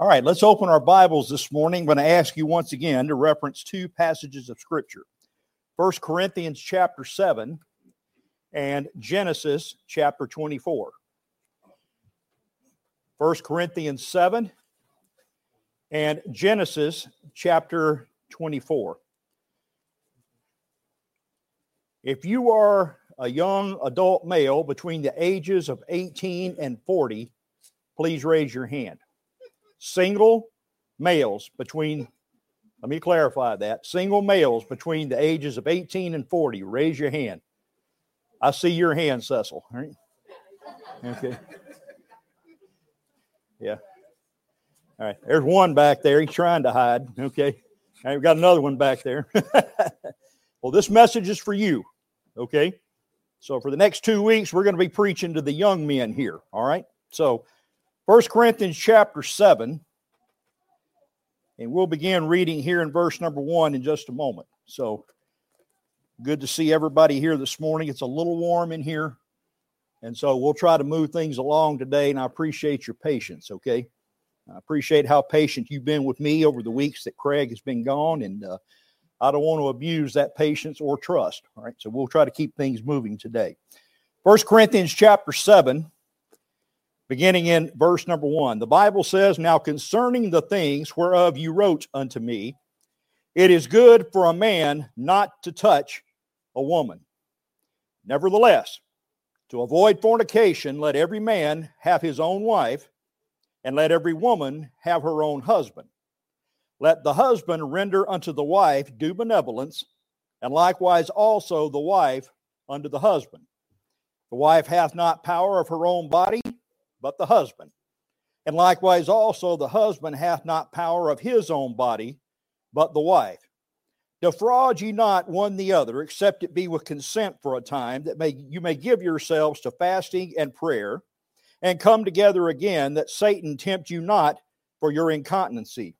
All right, let's open our Bibles this morning. I'm going to ask you once again to reference two passages of Scripture. 1 Corinthians chapter 7 and Genesis chapter 24. 1 Corinthians 7 and Genesis chapter 24. If you are a young adult male between the ages of 18 and 40, please raise your hand. Single males between, let me clarify that, single males between the ages of 18 and 40, raise your hand. I see your hand, Cecil. All right. Okay. Yeah. All right. There's one back there. He's trying to hide. Okay. All right, we've got another one back there. Well, this message is for you. Okay. So for the next 2 weeks, we're going to be preaching to the young men here. All right. So 1 Corinthians chapter 7, and we'll begin reading here in verse number 1 in just a moment. So good to see everybody here this morning. It's a little warm in here, and so we'll try to move things along today, and I appreciate your patience, okay? I appreciate how patient you've been with me over the weeks that Craig has been gone, and I don't want to abuse that patience or trust, all right? So we'll try to keep things moving today. 1 Corinthians chapter 7, beginning in verse number 1, the Bible says, "Now concerning the things whereof you wrote unto me, it is good for a man not to touch a woman. Nevertheless, to avoid fornication, let every man have his own wife, and let every woman have her own husband. Let the husband render unto the wife due benevolence, and likewise also the wife unto the husband. The wife hath not power of her own body, but the husband. And likewise also the husband hath not power of his own body, but the wife. Defraud ye not one the other, except it be with consent for a time, that you may give yourselves to fasting and prayer, and come together again, that Satan tempt you not for your incontinency.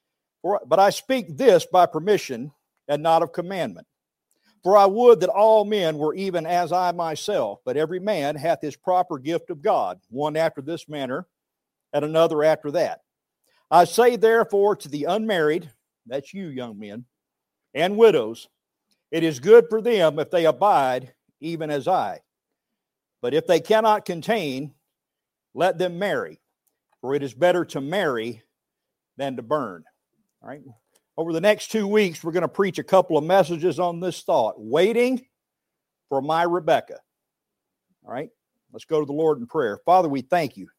But I speak this by permission, and not of commandment. For I would that all men were even as I myself, but every man hath his proper gift of God, one after this manner, and another after that. I say therefore to the unmarried," that's you young men, "and widows, it is good for them if they abide even as I. But if they cannot contain, let them marry, for it is better to marry than to burn." All right. Over the next 2 weeks, we're going to preach a couple of messages on this thought, waiting for my Rebecca. All right, let's go to the Lord in prayer. Father, we thank you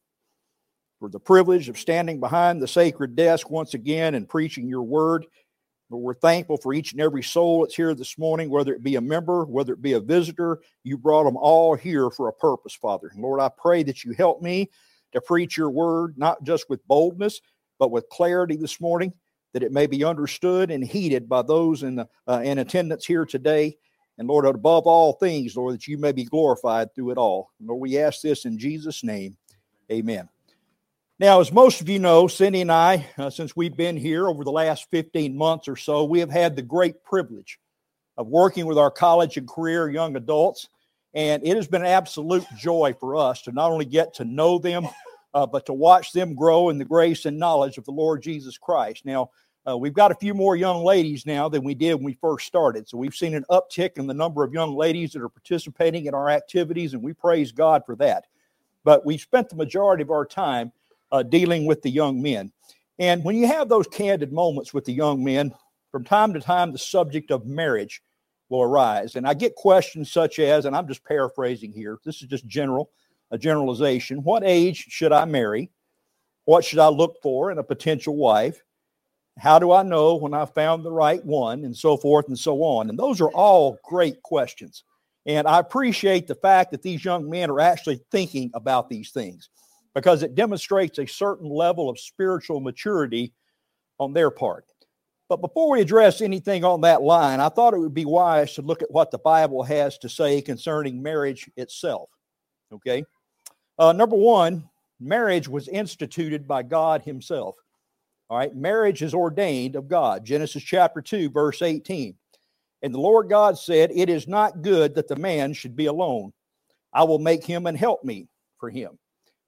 for the privilege of standing behind the sacred desk once again and preaching your word. But we're thankful for each and every soul that's here this morning, whether it be a member, whether it be a visitor. You brought them all here for a purpose, Father. And Lord, I pray that you help me to preach your word, not just with boldness, but with clarity this morning, that it may be understood and heeded by those in attendance here today. And Lord, above all things, Lord, that you may be glorified through it all. Lord, we ask this in Jesus' name. Amen. Now, as most of you know, Cindy and I, since we've been here over the last 15 months or so, we have had the great privilege of working with our college and career young adults. And it has been an absolute joy for us to not only get to know them, but to watch them grow in the grace and knowledge of the Lord Jesus Christ. Now, we've got a few more young ladies now than we did when we first started. So we've seen an uptick in the number of young ladies that are participating in our activities, and we praise God for that. But we spent the majority of our time dealing with the young men. And when you have those candid moments with the young men, from time to time, the subject of marriage will arise. And I get questions such as, and I'm just paraphrasing here, this is just a generalization. What age should I marry? What should I look for in a potential wife? How do I know when I found the right one? And so forth and so on. And those are all great questions. And I appreciate the fact that these young men are actually thinking about these things, because it demonstrates a certain level of spiritual maturity on their part. But before we address anything on that line, I thought it would be wise to look at what the Bible has to say concerning marriage itself. Okay? Number one, marriage was instituted by God himself. All right, marriage is ordained of God. Genesis chapter 2, verse 18. "And the Lord God said, It is not good that the man should be alone. I will make him an helpmeet for him."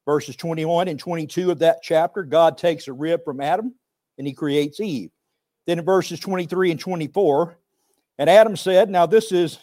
Verses 21 and 22 of that chapter, God takes a rib from Adam and he creates Eve. Then in verses 23 and 24, and Adam said, now this is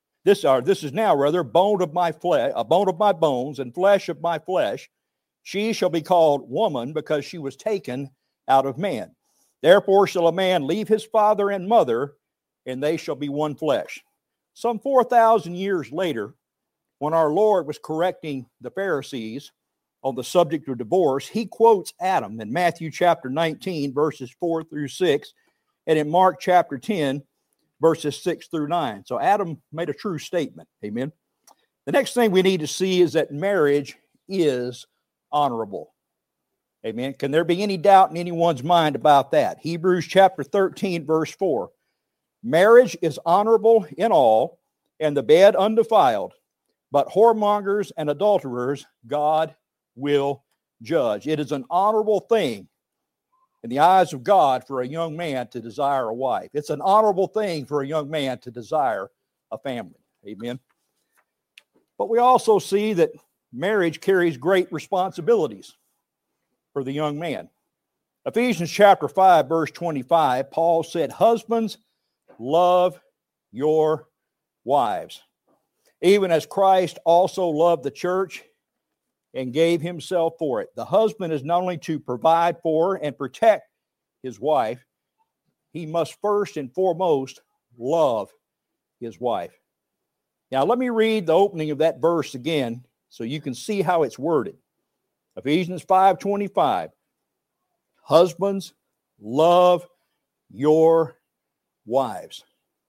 now bone of my flesh, a bone of my bones and flesh of my flesh. She shall be called woman because she was taken out of man. Therefore shall a man leave his father and mother, and they shall be one flesh. Some 4,000 years later, when our Lord was correcting the Pharisees on the subject of divorce, he quotes Adam in Matthew chapter 19, verses 4 through 6, and in Mark chapter 10, verses 6 through 9. So Adam made a true statement. Amen. The next thing we need to see is that marriage is honorable. Amen. Can there be any doubt in anyone's mind about that? Hebrews chapter 13, verse 4. Marriage is honorable in all, and the bed undefiled, but whoremongers and adulterers God will judge. It is an honorable thing in the eyes of God for a young man to desire a wife. It's an honorable thing for a young man to desire a family. Amen. But we also see that marriage carries great responsibilities for the young man. Ephesians chapter 5, verse 25, Paul said, husbands, love your wives, even as Christ also loved the church and gave himself for it. The husband is not only to provide for and protect his wife, he must first and foremost love his wife. Now, let me read the opening of that verse again so you can see how it's worded. Ephesians 5:25. Husbands, love your wives.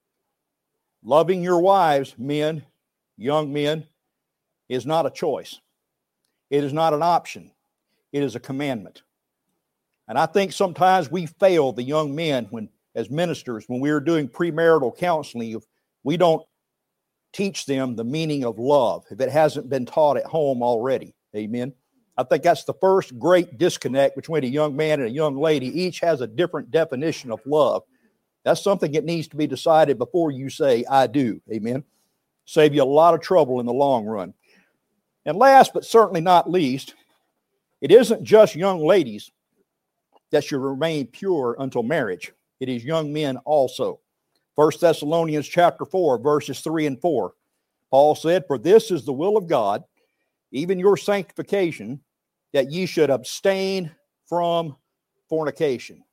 Loving your wives, men, young men, is not a choice. It is not an option. It is a commandment. And I think sometimes we fail the young men as ministers, when we are doing premarital counseling, we don't teach them the meaning of love if it hasn't been taught at home already. Amen. I think that's the first great disconnect between a young man and a young lady. Each has a different definition of love. That's something that needs to be decided before you say, I do. Amen. Save you a lot of trouble in the long run. And last but certainly not least, it isn't just young ladies that should remain pure until marriage. It is young men also. 1 Thessalonians chapter 4, verses 3 and 4. Paul said, for this is the will of God, even your sanctification, that ye should abstain from fornication.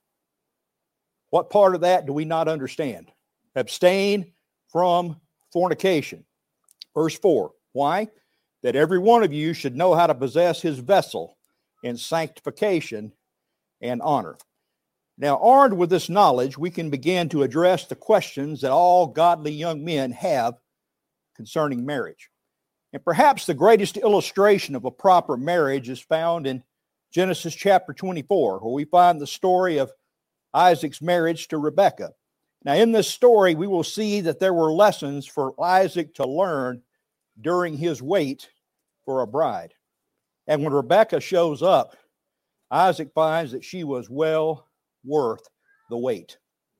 What part of that do we not understand? Abstain from fornication. Verse 4. Why? That every one of you should know how to possess his vessel in sanctification and honor. Now, armed with this knowledge, we can begin to address the questions that all godly young men have concerning marriage. And perhaps the greatest illustration of a proper marriage is found in Genesis chapter 24, where we find the story of Isaac's marriage to Rebekah. Now, in this story, we will see that there were lessons for Isaac to learn during his wait for a bride. And when Rebekah shows up, Isaac finds that she was well worth the wait.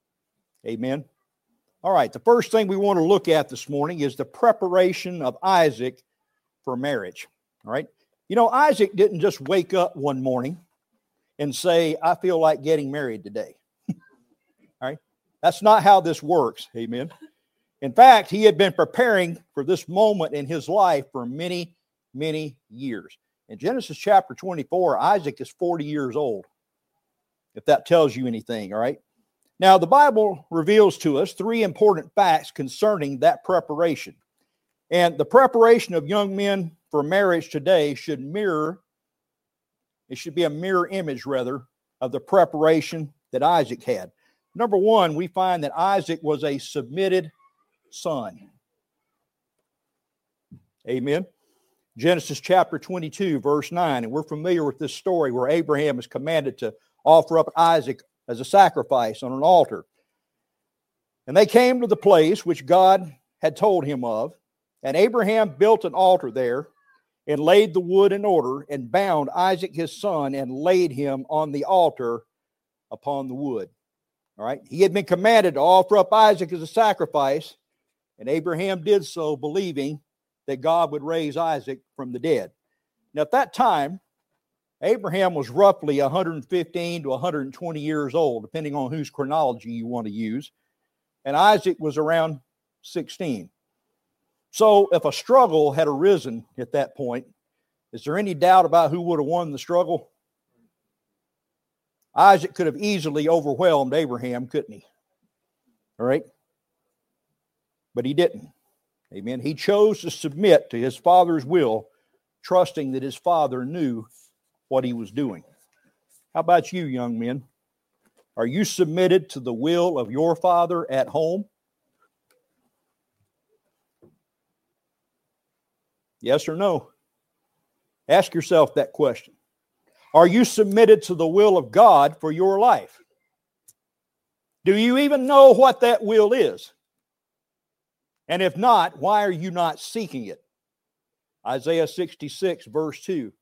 Amen. All right, the first thing we want to look at this morning is the preparation of Isaac for marriage. All right. You know, Isaac didn't just wake up one morning and say, I feel like getting married today. All right. That's not how this works. Amen. In fact, he had been preparing for this moment in his life for many, many years. In Genesis chapter 24, Isaac is 40 years old, if that tells you anything. All right. Now, the Bible reveals to us three important facts concerning that preparation. And the preparation of young men for marriage today should be a mirror image, rather, of the preparation that Isaac had. Number one, we find that Isaac was a submitted son. Amen. Genesis chapter 22, verse 9. And we're familiar with this story where Abraham is commanded to offer up Isaac as a sacrifice on an altar. And they came to the place which God had told him of, and Abraham built an altar there and laid the wood in order and bound Isaac his son and laid him on the altar upon the wood. All right. He had been commanded to offer up Isaac as a sacrifice, and Abraham did so believing that God would raise Isaac from the dead. Now, at that time, Abraham was roughly 115 to 120 years old, depending on whose chronology you want to use. And Isaac was around 16. So if a struggle had arisen at that point, is there any doubt about who would have won the struggle? Isaac could have easily overwhelmed Abraham, couldn't he? All right? But he didn't. Amen. He chose to submit to his father's will, trusting that his father knew what he was doing. How about you, young men? Are you submitted to the will of your father at home? Yes or no? Ask yourself that question. Are you submitted to the will of God for your life? Do you even know what that will is? And if not, why are you not seeking it? Isaiah 66, verse 2.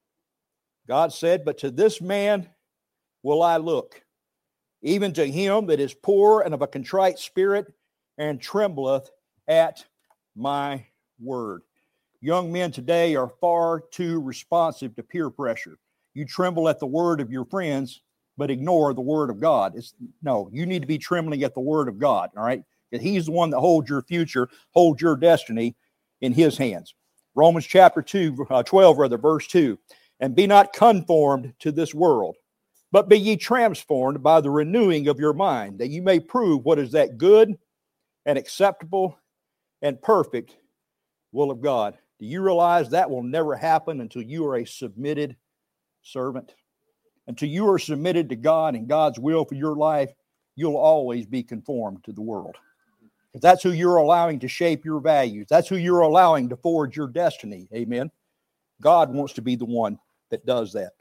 God said, "But to this man will I look, even to him that is poor and of a contrite spirit, and trembleth at my word." Young men today are far too responsive to peer pressure. You tremble at the word of your friends, but ignore the word of God. No, you need to be trembling at the word of God, all right? He's the one that holds your future, holds your destiny in his hands. Romans chapter 12, verse 2. "And be not conformed to this world, but be ye transformed by the renewing of your mind, that you may prove what is that good and acceptable and perfect will of God." Do you realize that will never happen until you are a submitted servant? Until you are submitted to God and God's will for your life, you'll always be conformed to the world. Because that's who you're allowing to shape your values. That's who you're allowing to forge your destiny. Amen. God wants to be the one that does that.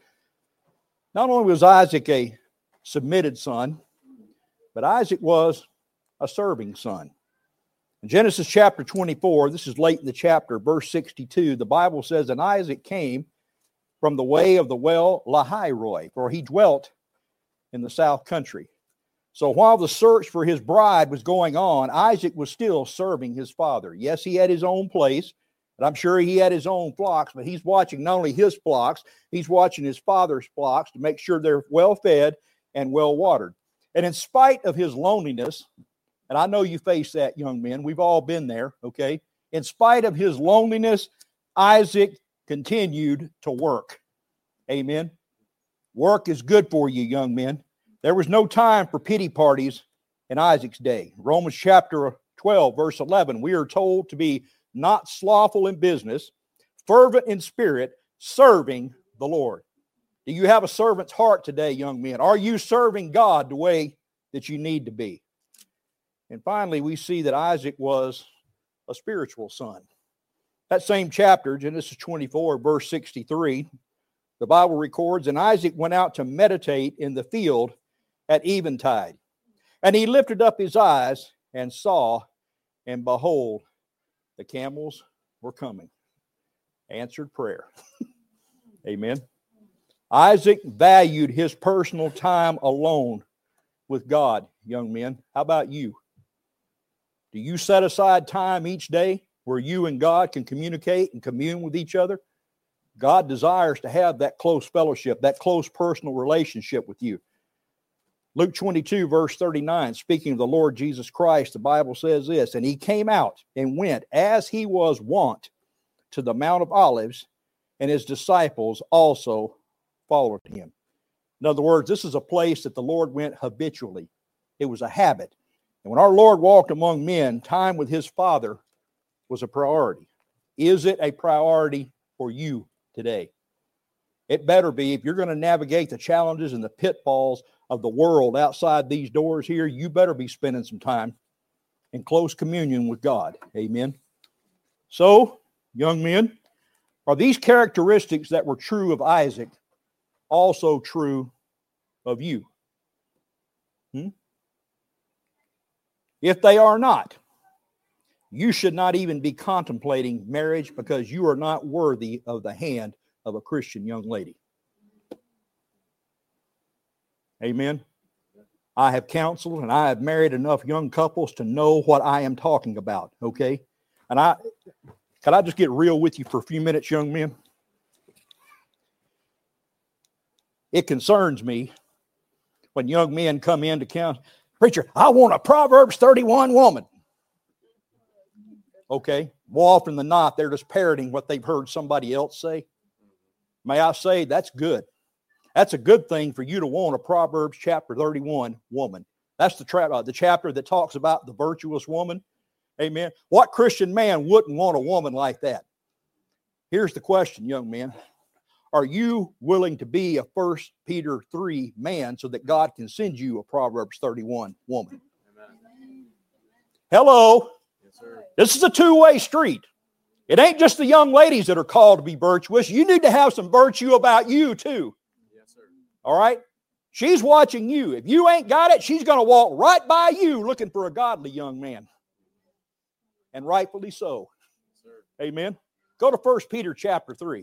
Not only was Isaac a submitted son, but Isaac was a serving son. In Genesis chapter 24, this is late in the chapter, verse 62, the Bible says, "And Isaac came from the way of the well Lahairoi, for he dwelt in the south country." So while the search for his bride was going on, Isaac was still serving his father. Yes, he had his own place, and I'm sure he had his own flocks, but he's watching not only his flocks, he's watching his father's flocks to make sure they're well fed and well watered. And in spite of his loneliness, and I know you face that, young men, we've all been there, okay? In spite of his loneliness, Isaac continued to work. Amen. Work is good for you, young men. There was no time for pity parties in Isaac's day. Romans chapter 12, verse 11, we are told to be not slothful in business, fervent in spirit, serving the Lord. Do you have a servant's heart today, young men? Are you serving God the way that you need to be? And finally, we see that Isaac was a spiritual son. That same chapter, Genesis 24, verse 63, the Bible records, "And Isaac went out to meditate in the field at eventide. And he lifted up his eyes and saw, and behold, the camels were coming." Answered prayer. Amen. Isaac valued his personal time alone with God, young men. How about you? Do you set aside time each day where you and God can communicate and commune with each other? God desires to have that close fellowship, that close personal relationship with you. Luke 22, verse 39, speaking of the Lord Jesus Christ, the Bible says this, "And he came out and went as he was wont to the Mount of Olives, and his disciples also followed him." In other words, this is a place that the Lord went habitually. It was a habit. And when our Lord walked among men, time with his Father was a priority. Is it a priority for you today? It better be. If you're going to navigate the challenges and the pitfalls of the world outside these doors here, you better be spending some time in close communion with God. Amen. So, young men, are these characteristics that were true of Isaac also true of you? If they are not, you should not even be contemplating marriage, because you are not worthy of the hand of a Christian young lady. Amen. I have counseled and I have married enough young couples to know what I am talking about, okay? And can I just get real with you for a few minutes, young men? It concerns me when young men come into counsel. Preacher, I want a Proverbs 31 woman. Okay, more often than not, they're just parroting what they've heard somebody else say. May I say, that's good. That's a good thing for you to want a Proverbs chapter 31 woman. That's the chapter that talks about the virtuous woman. Amen. What Christian man wouldn't want a woman like that? Here's the question, young men. Are you willing to be a 1 Peter 3 man so that God can send you a Proverbs 31 woman? Amen. Hello. Yes, sir. This is a two-way street. It ain't just the young ladies that are called to be virtuous. You need to have some virtue about you too. Yes, sir. All right? She's watching you. If you ain't got it, she's going to walk right by you looking for a godly young man. And rightfully so. Yes, sir. Amen. Go to 1 Peter chapter 3.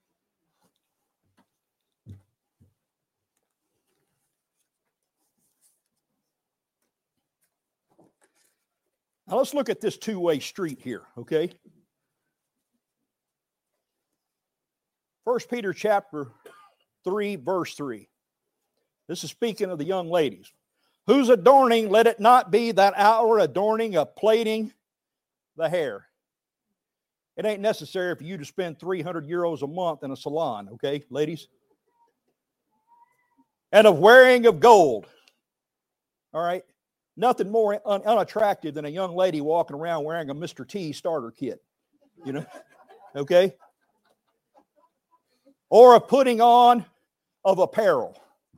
Now let's look at this two-way street here, okay? 1 Peter chapter 3, verse 3. This is speaking of the young ladies. Whose adorning, let it not be that outward adorning of plaiting the hair. It ain't necessary for you to spend 300 euros a month in a salon, okay, ladies? And of wearing of gold. All right? Nothing more unattractive than a young lady walking around wearing a Mr. T starter kit. You know? Okay? Or a putting on of apparel.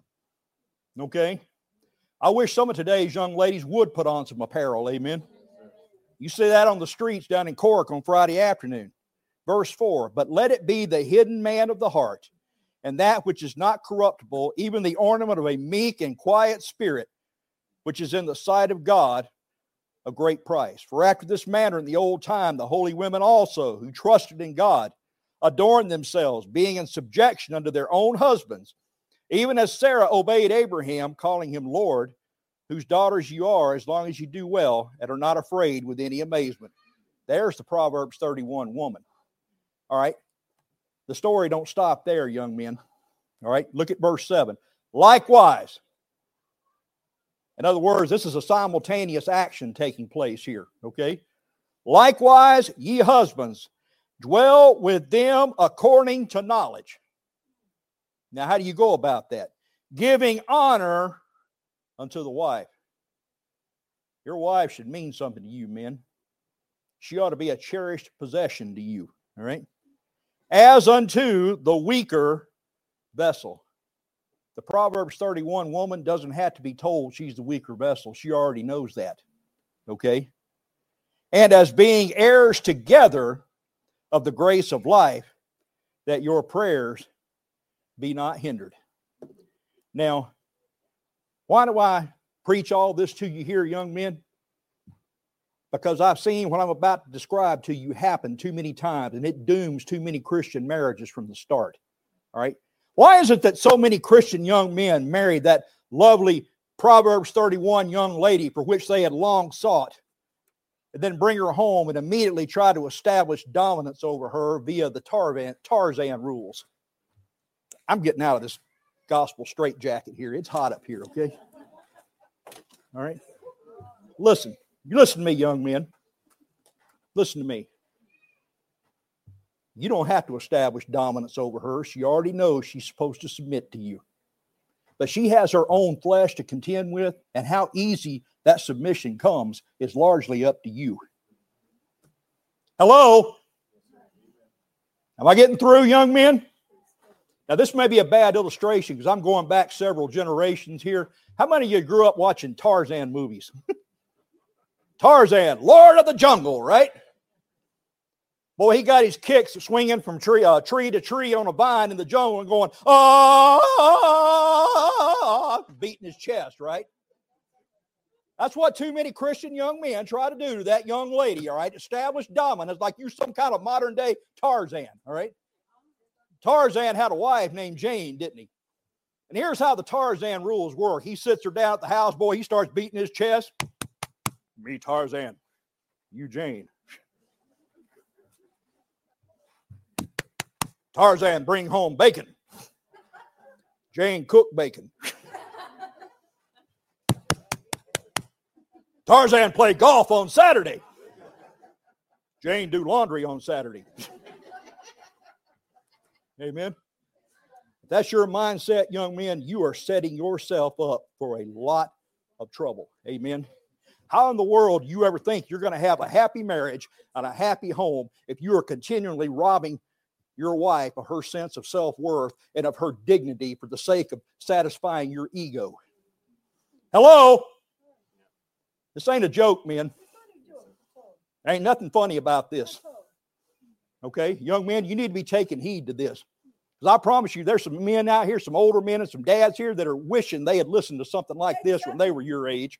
Okay? I wish some of today's young ladies would put on some apparel. Amen? You see that on the streets down in Cork on Friday afternoon. Verse 4, but let it be the hidden man of the heart, and that which is not corruptible, even the ornament of a meek and quiet spirit, which is in the sight of God a great price. For after this manner in the old time, the holy women also, who trusted in God, adorned themselves, being in subjection unto their own husbands, even as Sarah obeyed Abraham, calling him Lord, whose daughters you are, as long as you do well, and are not afraid with any amazement. There's the Proverbs 31 woman. All right? The story don't stop there, young men. All right? Look at verse 7. Likewise, in other words, this is a simultaneous action taking place here, okay? Likewise, ye husbands, dwell with them according to knowledge. Now, how do you go about that? Giving honor unto the wife. Your wife should mean something to you, men. She ought to be a cherished possession to you, all right? As unto the weaker vessel. The Proverbs 31 woman doesn't have to be told she's the weaker vessel. She already knows that. Okay? And as being heirs together of the grace of life, that your prayers be not hindered. Now, why do I preach all this to you here, young men? Because I've seen what I'm about to describe to you happen too many times, and it dooms too many Christian marriages from the start. All right? Why is it that so many Christian young men marry that lovely Proverbs 31 young lady for which they had long sought, and then bring her home and immediately try to establish dominance over her via the Tarzan rules? I'm getting out of this gospel straitjacket here. It's hot up here, okay? All right? Listen. You listen to me, young men. Listen to me. You don't have to establish dominance over her. She already knows she's supposed to submit to you. But she has her own flesh to contend with, and how easy that submission comes is largely up to you. Hello? Am I getting through, young men? Now, this may be a bad illustration because I'm going back several generations here. How many of you grew up watching Tarzan movies? Tarzan, Lord of the Jungle, right? Boy, he got his kicks swinging from tree to tree on a vine in the jungle and going, beating his chest, right? That's what too many Christian young men try to do to that young lady, all right? Establish dominance like you're some kind of modern day Tarzan, all right? Tarzan had a wife named Jane, didn't he? And here's how the Tarzan rules work. He sits her down at the house, boy, he starts beating his chest. Me, Tarzan. You, Jane. Tarzan, bring home bacon. Jane cooked bacon. Tarzan played golf on Saturday. Jane do laundry on Saturday. Amen. If that's your mindset, young men, you are setting yourself up for a lot of trouble. Amen. How in the world do you ever think you're going to have a happy marriage and a happy home if you are continually robbing your wife of her sense of self-worth and of her dignity for the sake of satisfying your ego? Hello? This ain't a joke, men. There ain't nothing funny about this. Okay? Young men, you need to be taking heed to this. Because I promise you, there's some men out here, some older men and some dads here that are wishing they had listened to something like this when they were your age.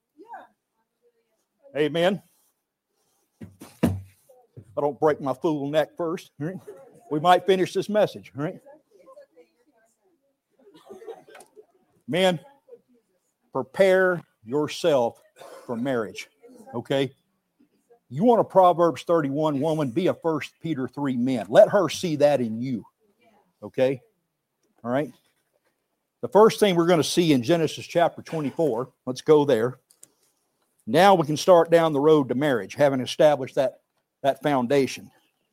Amen. I don't break my fool neck first. Right? We might finish this message. Right? Men, prepare yourself for marriage. Okay? You want a Proverbs 31 woman, be a 1 Peter 3 man. Let her see that in you. Okay? All right? The first thing we're going to see in Genesis chapter 24, let's go there. Now we can start down the road to marriage, having established that foundation.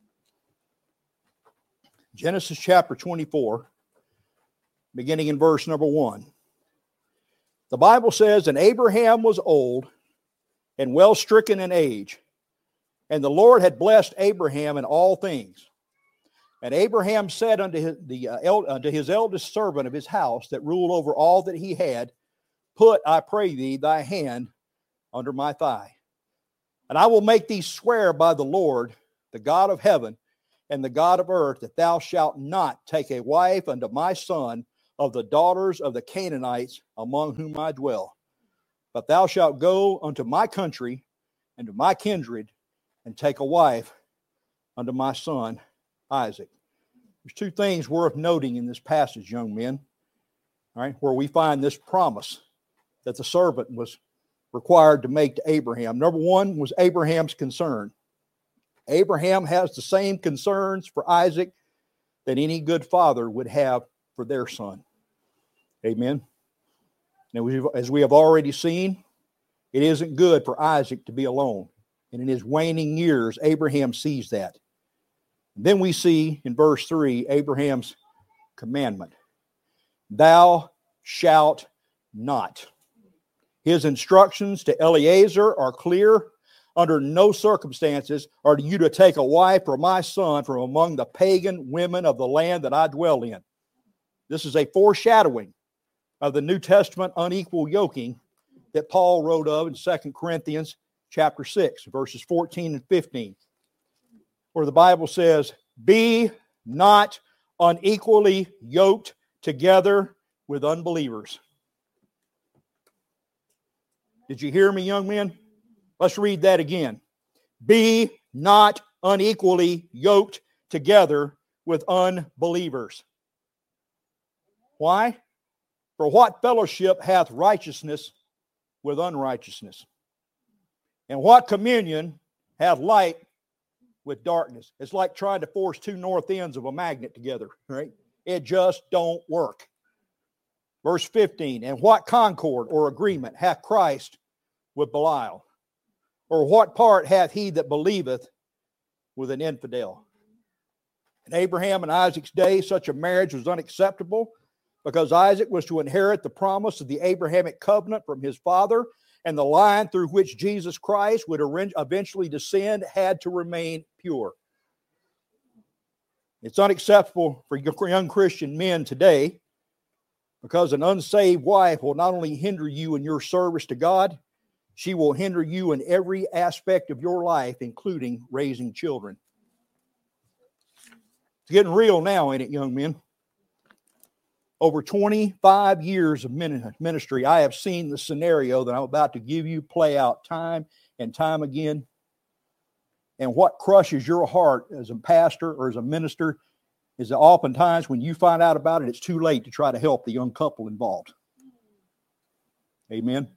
Genesis chapter 24, beginning in verse number 1. The Bible says, and Abraham was old and well stricken in age, and the Lord had blessed Abraham in all things. And Abraham said unto his eldest servant of his house that ruled over all that he had, put, I pray thee, thy hand under my thigh. And I will make thee swear by the Lord, the God of heaven and the God of earth, that thou shalt not take a wife unto my son of the daughters of the Canaanites among whom I dwell. But thou shalt go unto my country and to my kindred and take a wife unto my son Isaac. There's two things worth noting in this passage, young men, all right, where we find this promise that the servant was required to make to Abraham. Number one was Abraham's concern. Abraham has the same concerns for Isaac that any good father would have for their son. Amen. Now, as we have already seen, it isn't good for Isaac to be alone. And in his waning years, Abraham sees that. And then we see in verse 3, Abraham's commandment. Thou shalt not. His instructions to Eliezer are clear. Under no circumstances are you to take a wife for my son from among the pagan women of the land that I dwell in. This is a foreshadowing of the New Testament unequal yoking that Paul wrote of in 2 Corinthians chapter 6, verses 14 and 15, where the Bible says, be not unequally yoked together with unbelievers. Did you hear me, young men? Let's read that again. Be not unequally yoked together with unbelievers. Why? For what fellowship hath righteousness with unrighteousness? And what communion hath light with darkness? It's like trying to force two north ends of a magnet together, right? It just don't work. Verse 15, and what concord or agreement hath Christ with Belial? Or what part hath he that believeth with an infidel? In Abraham and Isaac's day, such a marriage was unacceptable because Isaac was to inherit the promise of the Abrahamic covenant from his father, and the line through which Jesus Christ would eventually descend had to remain pure. It's unacceptable for young Christian men today because an unsaved wife will not only hinder you in your service to God, she will hinder you in every aspect of your life, including raising children. It's getting real now, ain't it, young men? Over 25 years of ministry, I have seen the scenario that I'm about to give you play out time and time again. And what crushes your heart as a pastor or as a minister is that oftentimes when you find out about it, it's too late to try to help the young couple involved. Amen.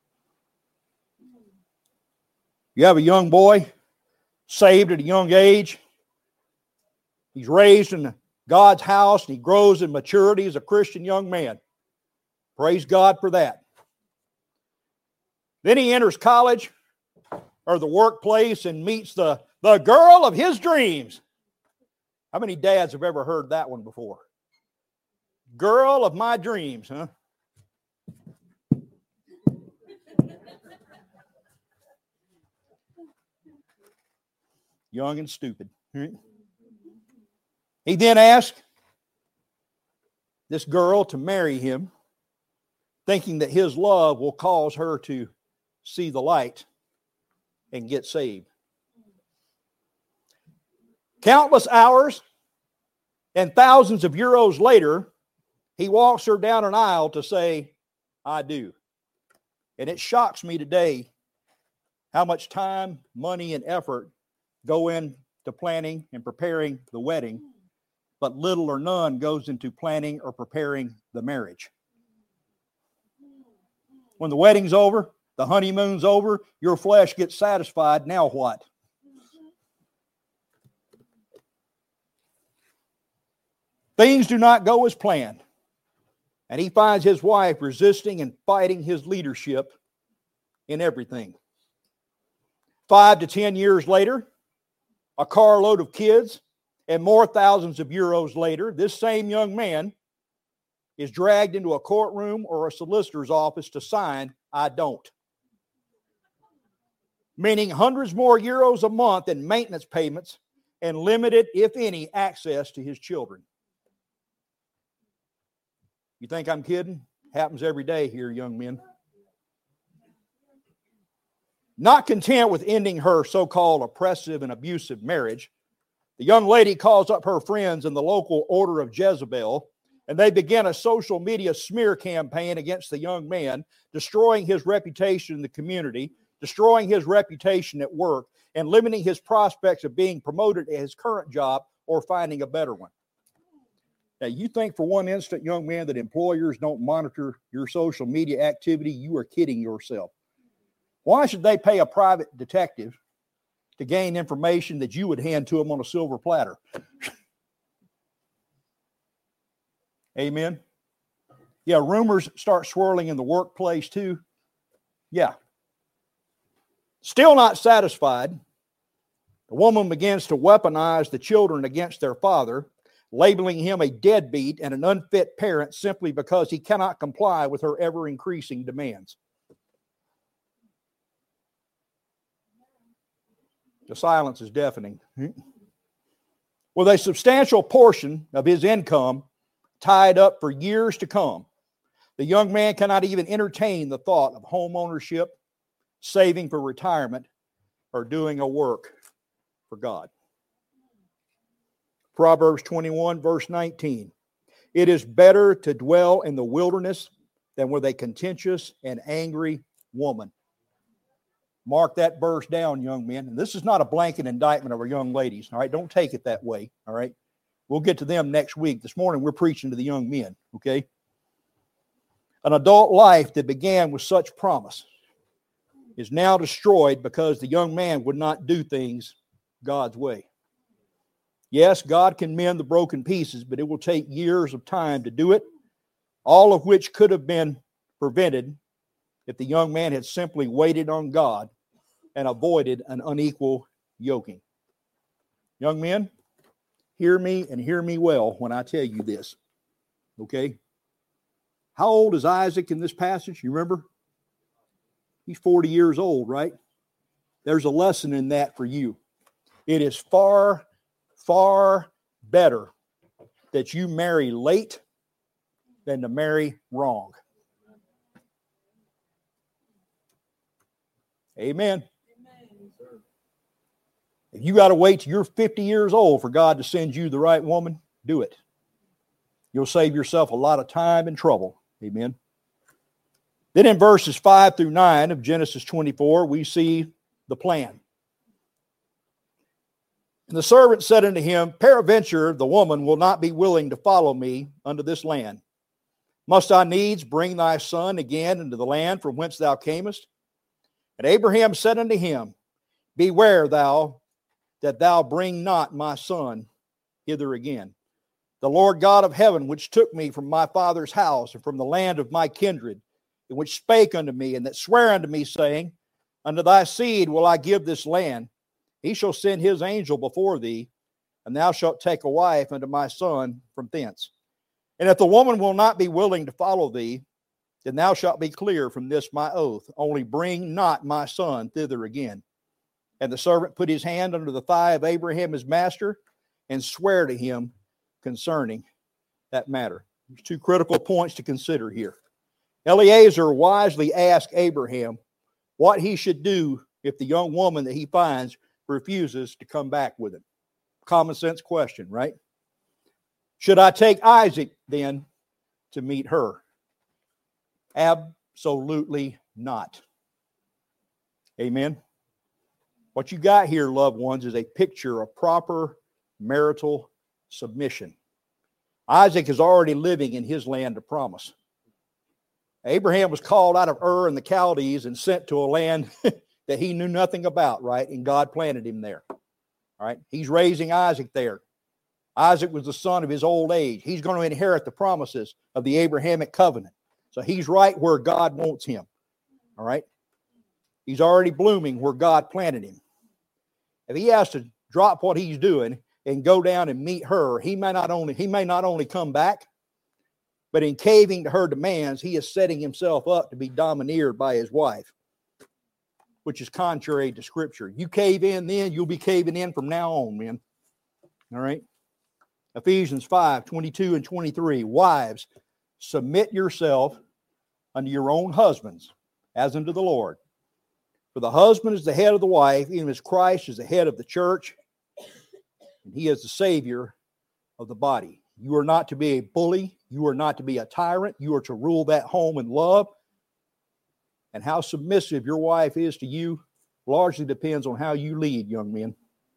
You have a young boy saved at a young age. He's raised in God's house and he grows in maturity as a Christian young man. Praise God for that. Then he enters college or the workplace and meets the girl of his dreams. How many dads have ever heard that one before? Girl of my dreams, huh? Young and stupid. Right? He then asked this girl to marry him, thinking that his love will cause her to see the light and get saved. Countless hours and thousands of euros later, he walks her down an aisle to say, I do. And it shocks me today how much time, money, and effort go into planning and preparing the wedding, but little or none goes into planning or preparing the marriage. When the wedding's over, the honeymoon's over, your flesh gets satisfied. Now what? Things do not go as planned. And he finds his wife resisting and fighting his leadership in everything. 5 to 10 years later, a carload of kids, and more thousands of euros later, this same young man is dragged into a courtroom or a solicitor's office to sign, I don't. Meaning hundreds more euros a month in maintenance payments and limited, if any, access to his children. You think I'm kidding? Happens every day here, young men. Not content with ending her so-called oppressive and abusive marriage, the young lady calls up her friends in the local Order of Jezebel, and they begin a social media smear campaign against the young man, destroying his reputation in the community, destroying his reputation at work, and limiting his prospects of being promoted at his current job or finding a better one. Now, you think for one instant, young man, that employers don't monitor your social media activity? You are kidding yourself. Why should they pay a private detective to gain information that you would hand to them on a silver platter? Amen. Yeah, rumors start swirling in the workplace too. Yeah. Still not satisfied, the woman begins to weaponize the children against their father, labeling him a deadbeat and an unfit parent simply because he cannot comply with her ever-increasing demands. The silence is deafening. With a substantial portion of his income tied up for years to come, the young man cannot even entertain the thought of home ownership, saving for retirement, or doing a work for God. Proverbs 21, verse 19. It is better to dwell in the wilderness than with a contentious and angry woman. Mark that verse down, young men. And this is not a blanket indictment of our young ladies. All right, don't take it that way. All right, we'll get to them next week. This morning we're preaching to the young men. Okay, an adult life that began with such promise is now destroyed because the young man would not do things God's way. Yes, God can mend the broken pieces, but it will take years of time to do it, all of which could have been prevented if the young man had simply waited on God and avoided an unequal yoking. Young men, hear me and hear me well when I tell you this. Okay? How old is Isaac in this passage? You remember? He's 40 years old, right? There's a lesson in that for you. It is far, far better that you marry late than to marry wrong. Amen. If you got to wait till you're 50 years old for God to send you the right woman, do it. You'll save yourself a lot of time and trouble. Amen. Then in verses 5 through 9 of Genesis 24, we see the plan. And the servant said unto him, Peradventure the woman will not be willing to follow me unto this land. Must I needs bring thy son again into the land from whence thou camest? And Abraham said unto him, Beware thou that thou bring not my son hither again. the Lord God of heaven, which took me from my father's house and from the land of my kindred, and which spake unto me, and that sware unto me, saying, unto thy seed will I give this land. He shall send his angel before thee, and thou shalt take a wife unto my son from thence. And if the woman will not be willing to follow thee, then thou shalt be clear from this my oath. Only bring not my son thither again. And the servant put his hand under the thigh of Abraham his master, and sware to him concerning that matter. There's two critical points to consider here. Eliezer wisely asked Abraham what he should do if the young woman that he finds refuses to come back with him. Common sense question, right? Should I take Isaac then to meet her? Absolutely not. Amen. What you got here, loved ones, is a picture of proper marital submission. Isaac is already living in his land of promise. Abraham was called out of Ur and the Chaldees and sent to a land that he knew nothing about, right? And God planted him there. All right. He's raising Isaac there. Isaac was the son of his old age. He's going to inherit the promises of the Abrahamic covenant. So he's right where God wants him. All right. He's already blooming where God planted him. If he has to drop what he's doing and go down and meet her, he may not only come back, but in caving to her demands, he is setting himself up to be domineered by his wife, which is contrary to Scripture. You cave in then, you'll be caving in from now on, men. All right? Ephesians 5:22 and 23. Wives, submit yourself unto your own husbands, as unto the Lord. For the husband is the head of the wife, even as Christ is the head of the church, and he is the Savior of the body. You are not to be a bully. You are not to be a tyrant. You are to rule that home in love. And how submissive your wife is to you largely depends on how you lead, young men.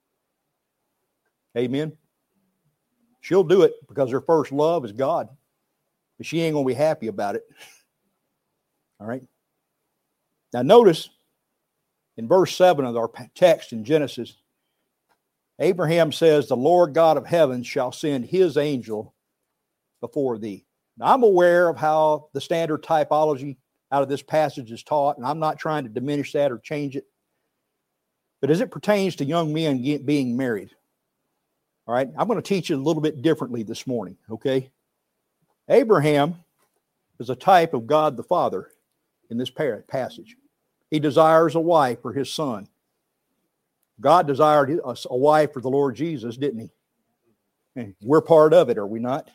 Amen. She'll do it because her first love is God. But she ain't going to be happy about it. All right. Now notice in verse 7 of our text in Genesis, Abraham says, the Lord God of heaven shall send his angel before thee. Now, I'm aware of how the standard typology out of this passage is taught, and I'm not trying to diminish that or change it. But as it pertains to young men being married, all right, I'm going to teach it a little bit differently this morning, okay? Abraham is a type of God the Father in this passage. He desires a wife for his son. God desired a wife for the Lord Jesus, didn't he? We're part of it, are we not?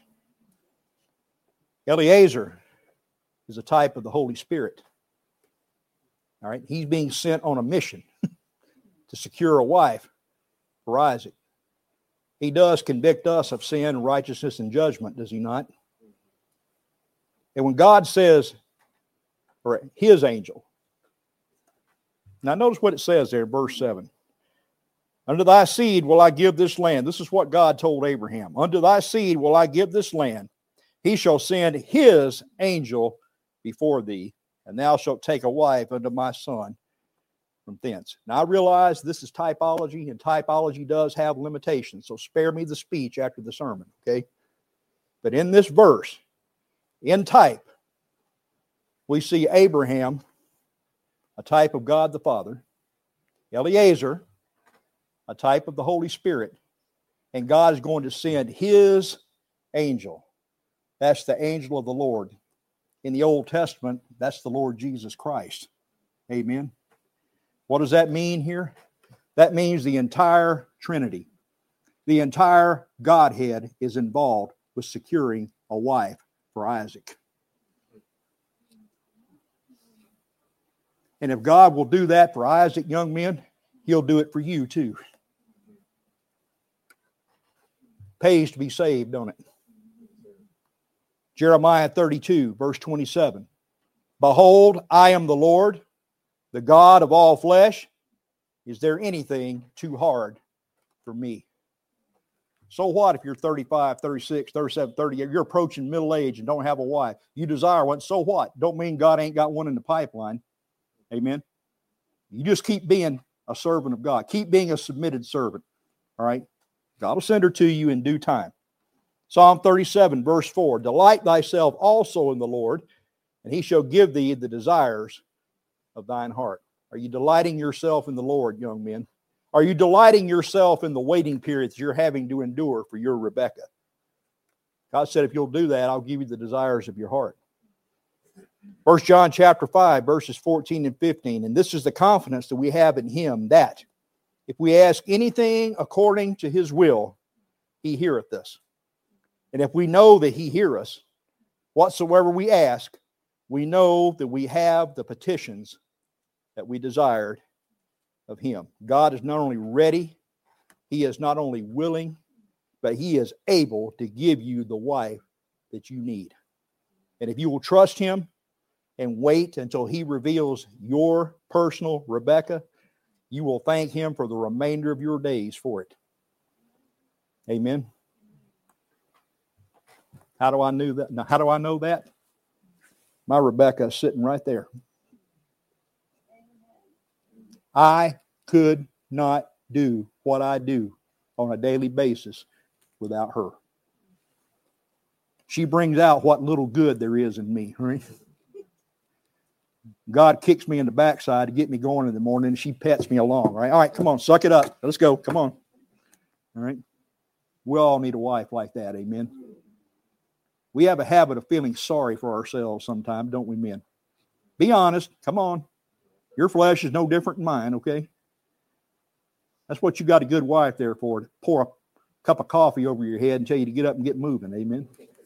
Eliezer is a type of the Holy Spirit. All right, he's being sent on a mission to secure a wife for Isaac. He does convict us of sin, righteousness, and judgment, does he not? And when God says, or his angel, now notice what it says there, verse 7. Unto thy seed will I give this land. This is what God told Abraham. Unto thy seed will I give this land. He shall send his angel before thee, and thou shalt take a wife unto my son from thence. Now I realize this is typology, and typology does have limitations, so spare me the speech after the sermon, okay? But in this verse, in type, we see Abraham, a type of God the Father, Eliezer, a type of the Holy Spirit, and God is going to send his angel. That's the angel of the Lord. In the Old Testament, that's the Lord Jesus Christ. Amen. What does that mean here? That means the entire Trinity, the entire Godhead is involved with securing a wife for Isaac. And if God will do that for Isaac, young men, he'll do it for you too. Pays to be saved, don't it? Jeremiah 32, verse 27. Behold, I am the Lord, the God of all flesh. Is there anything too hard for me? So what if you're 35, 36, 37, 30, you're approaching middle age and don't have a wife? You desire one, so what? Don't mean God ain't got one in the pipeline. Amen? You just keep being a servant of God. Keep being a submitted servant. All right? God will send her to you in due time. Psalm 37, verse 4. Delight thyself also in the Lord, and he shall give thee the desires of thine heart. Are you delighting yourself in the Lord, young men? Are you delighting yourself in the waiting periods you're having to endure for your Rebecca? God said, if you'll do that, I'll give you the desires of your heart. 1 John chapter 5, verses 14 and 15. And this is the confidence that we have in him, that if we ask anything according to his will, he heareth us. And if we know that he heareth us, whatsoever we ask, we know that we have the petitions that we desired of him. God is not only ready, he is not only willing, but he is able to give you the wife that you need. And if you will trust him and wait until he reveals your personal Rebecca, you will thank him for the remainder of your days for it. Amen. How do I know that? Now, how do I know that? My Rebecca is sitting right there. I could not do what I do on a daily basis without her. She brings out what little good there is in me, right? God kicks me in the backside to get me going in the morning, and she pets me along, right? All right, come on, suck it up. Let's go. Come on. All right. We all need a wife like that, amen. We have a habit of feeling sorry for ourselves sometimes, don't we, men? Be honest. Come on. Your flesh is no different than mine, okay? That's what you got a good wife there for, to pour a cup of coffee over your head and tell you to get up and get moving, amen?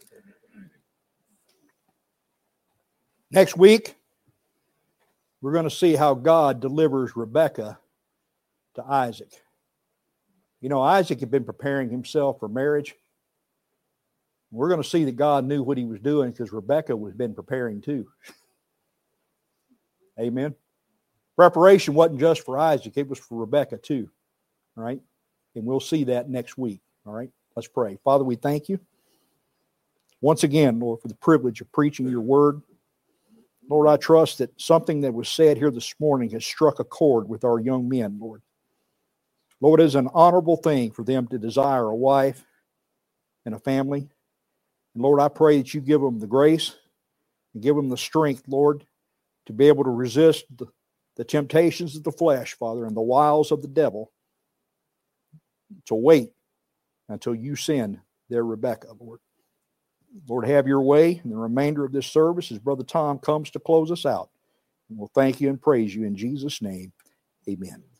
Next week, we're going to see how God delivers Rebekah to Isaac. You know, Isaac had been preparing himself for marriage. We're going to see that God knew what he was doing because Rebekah was been preparing too. Amen. Preparation wasn't just for Isaac, it was for Rebekah too. All right. And we'll see that next week. All right. Let's pray. Father, we thank you once again, Lord, for the privilege of preaching your word. Lord, I trust that something that was said here this morning has struck a chord with our young men, Lord. Lord, it is an honorable thing for them to desire a wife and a family. And Lord, I pray that you give them the grace and give them the strength, Lord, to be able to resist the temptations of the flesh, Father, and the wiles of the devil, to wait until you send their Rebekah, Lord. Lord, have your way in the remainder of this service as Brother Tom comes to close us out. And we'll thank you and praise you in Jesus' name. Amen.